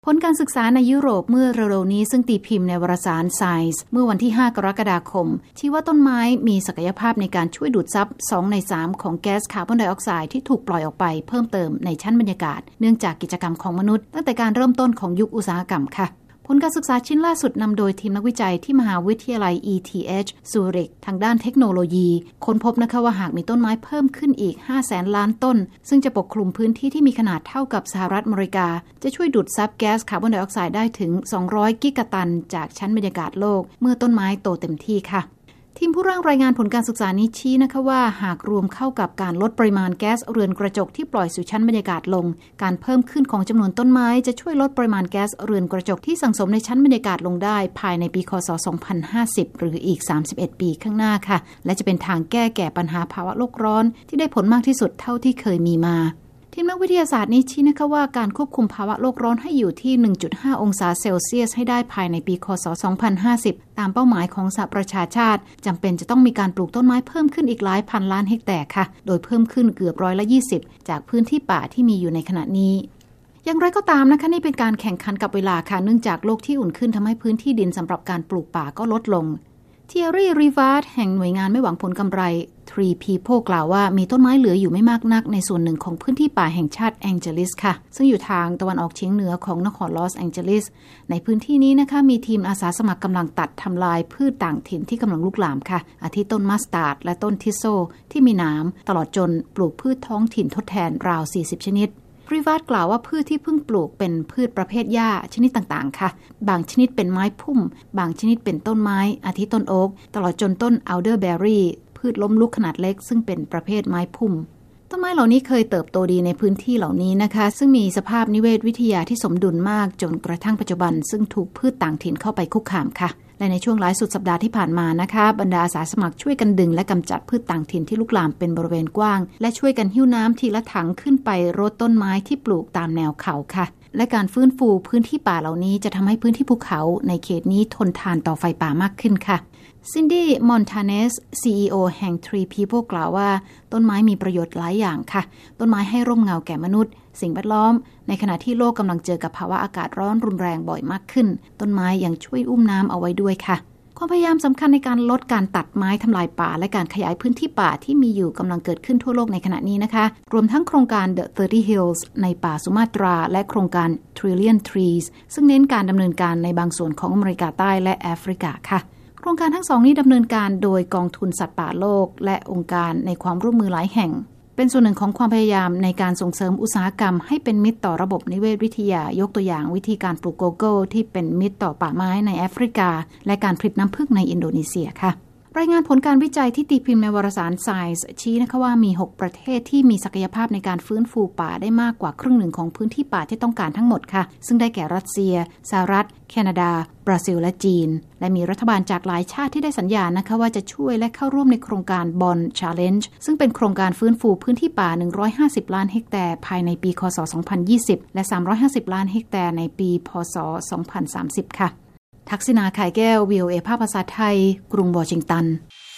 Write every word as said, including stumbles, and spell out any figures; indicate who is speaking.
Speaker 1: ผลการศึกษาในยุโรปเมื่อเร็วๆนี้ซึ่งตีพิมพ์ในวารสาร Science เมื่อวันที่ห้ากรกฎาคมชี้ว่าต้นไม้มีศักยภาพในการช่วยดูดซับสองในสามของแก๊สคาร์บอนไดออกไซด์ที่ถูกปล่อยออกไปเพิ่มเติมในชั้นบรรยากาศเนื่องจากกิจกรรมของมนุษย์ตั้งแต่การเริ่มต้นของยุคอุตสาหกรรมค่ะผลการศึกษาชิ้นล่าสุดนำโดยทีมนักวิจัยที่มหาวิทยาลัย อี ที เอช ซูริกทางด้านเทคโนโลยีค้นพบนะคะว่าหากมีต้นไม้เพิ่มขึ้นอีกห้าแสนล้านต้นซึ่งจะปกคลุมพื้นที่ที่มีขนาดเท่ากับสหรัฐอเมริกาจะช่วยดูดซับแก๊สคาร์บอนไดออกไซด์ได้ถึงสองร้อยกิกะตันจากชั้นบรรยากาศโลกเมื่อต้นไม้โตเต็มที่ค่ะทีมผู้ร่างรายงานผลการศึกษานี้ชี้นะคะว่าหากรวมเข้ากับการลดปริมาณแก๊สเรือนกระจกที่ปล่อยสู่ชั้นบรรยากาศลงการเพิ่มขึ้นของจำนวนต้นไม้จะช่วยลดปริมาณแก๊สเรือนกระจกที่สังสมในชั้นบรรยากาศลงได้ภายในปีค.ศ. สองพันห้าสิบหรืออีกสามสิบเอ็ดปีข้างหน้าค่ะและจะเป็นทางแก้แก่ปัญหาภาวะโลกร้อนที่ได้ผลมากที่สุดเท่าที่เคยมีมาทีมนักวิทยาศาสตร์นี้ชี้นะคะว่าการควบคุมภาวะโลกร้อนให้อยู่ที่ หนึ่งจุดห้า องศาเซลเซียสให้ได้ภายในปีค.ศ. สองพันห้าสิบตามเป้าหมายของสหประชาชาติจำเป็นจะต้องมีการปลูกต้นไม้เพิ่มขึ้นอีกหลายพันล้านเฮกแตร์ค่ะโดยเพิ่มขึ้นเกือบร้อยละยี่สิบจากพื้นที่ป่าที่มีอยู่ในขณะนี้อย่างไรก็ตามนะคะนี่เป็นการแข่งขันกับเวลาค่ะเนื่องจากโลกที่อุ่นขึ้นทำให้พื้นที่ดินสำหรับการปลูกป่าก็ลดลงเทียรี่ รีวาร์ดแห่งหน่วยงานไม่หวังผลกำไร Tree People กล่าวว่ามีต้นไม้เหลืออยู่ไม่มากนักในส่วนหนึ่งของพื้นที่ป่าแห่งชาติแองเจลิสค่ะซึ่งอยู่ทางตะวันออกเฉียงเหนือของนครลอสแองเจลิสในพื้นที่นี้นะคะมีทีมอาสาสมัครกำลังตัดทำลายพืชต่างถิ่นที่กำลังลุกลามค่ะอาทิต้นมัสตาร์ดและต้นทิโซที่มีหนามตลอดจนปลูกพืชท้องถิ่นทดแทนราวสี่สิบชนิดรีวาร์ดกล่าวว่าพืชที่เพิ่งปลูกเป็นพืชประเภทหญ้าชนิดต่างๆค่ะบางชนิดเป็นไม้พุ่มบางชนิดเป็นต้นไม้อาทิต้นโอ๊กตลอดจนต้นอัลเดอร์แบรี่พืชล้มลุกขนาดเล็กซึ่งเป็นประเภทไม้พุ่มต้นไม้เหล่านี้เคยเติบโตดีในพื้นที่เหล่านี้นะคะซึ่งมีสภาพนิเวศวิทยาที่สมดุลมากจนกระทั่งปัจจุบันซึ่งถูกพืชต่างถิ่นเข้าไปคุกคามค่ะและในช่วงหลายสุดสัปดาห์ที่ผ่านมานะคะบรรดาอาสาสมัครช่วยกันดึงและกำจัดพืชต่างถิ่นที่ลุกลามเป็นบริเวณกว้างและช่วยกันหิ้วน้ำทีละถังขึ้นไปรดต้นไม้ที่ปลูกตามแนวเขาค่ะและการฟื้นฟูพื้นที่ป่าเหล่านี้จะทำให้พื้นที่ภูเขาในเขตนี้ทนทานต่อไฟป่ามากขึ้นค่ะซินดี้มอนทาเนส ซี อี โอ แห่ง Tree People กล่าวว่าต้นไม้มีประโยชน์หลายอย่างค่ะต้นไม้ให้ร่มเงาแก่มนุษย์สิ่งแวดล้อมในขณะที่โลกกำลังเจอกับภาวะอากาศร้อนรุนแรงบ่อยมากขึ้นต้นไม้ยังช่วยอุ้มน้ำเอาไว้ด้วยค่ะความพยายามสำคัญในการลดการตัดไม้ทำลายป่าและการขยายพื้นที่ป่าที่มีอยู่กำลังเกิดขึ้นทั่วโลกในขณะนี้นะคะรวมทั้งโครงการ The สามสิบ Hills ในป่าสุมาตราและโครงการ Trillion Trees ซึ่งเน้นการดำเนินการในบางส่วนของอเมริกาใต้และแอฟริกาค่ะโครงการทั้งสองนี้ดำเนินการโดยกองทุนสัตว์ป่าโลกและองค์การในความร่วมมือหลายแห่งเป็นส่วนหนึ่งของความพยายามในการส่งเสริมอุตสาหกรรมให้เป็นมิตรต่อระบบนิเวศวิทยายกตัวอย่างวิธีการปลูกโกโก้ที่เป็นมิตรต่อป่าไม้ในแอฟริกาและการผลิตน้ำผึ้งในอินโดนีเซียค่ะรายงานผลการวิจัยที่ตีพิมพ์ในวารสาร Science ชี้นะคะว่ามีหกประเทศที่มีศักยภาพในการฟื้นฟูป่าได้มากกว่าครึ่งหนึ่งของพื้นที่ป่าที่ต้องการทั้งหมดค่ะซึ่งได้แก่รัสเซียสหรัฐแคนาดาบราซิลและจีนและมีรัฐบาลจากหลายชาติที่ได้สัญญานะคะว่าจะช่วยและเข้าร่วมในโครงการ Bond Challenge ซึ่งเป็นโครงการฟื้นฟูพื้นที่ป่าหนึ่งร้อยห้าสิบล้านเฮกแตร์ภายในปีค.ศ. สองพันยี่สิบและสามร้อยห้าสิบล้านเฮกแตร์ในปีพ.ศ. สองพันสามสิบค่ะทักษิณา ข่ายแก้ว วี โอ เอ ภาคภาษาไทยกรุงวอชิงตัน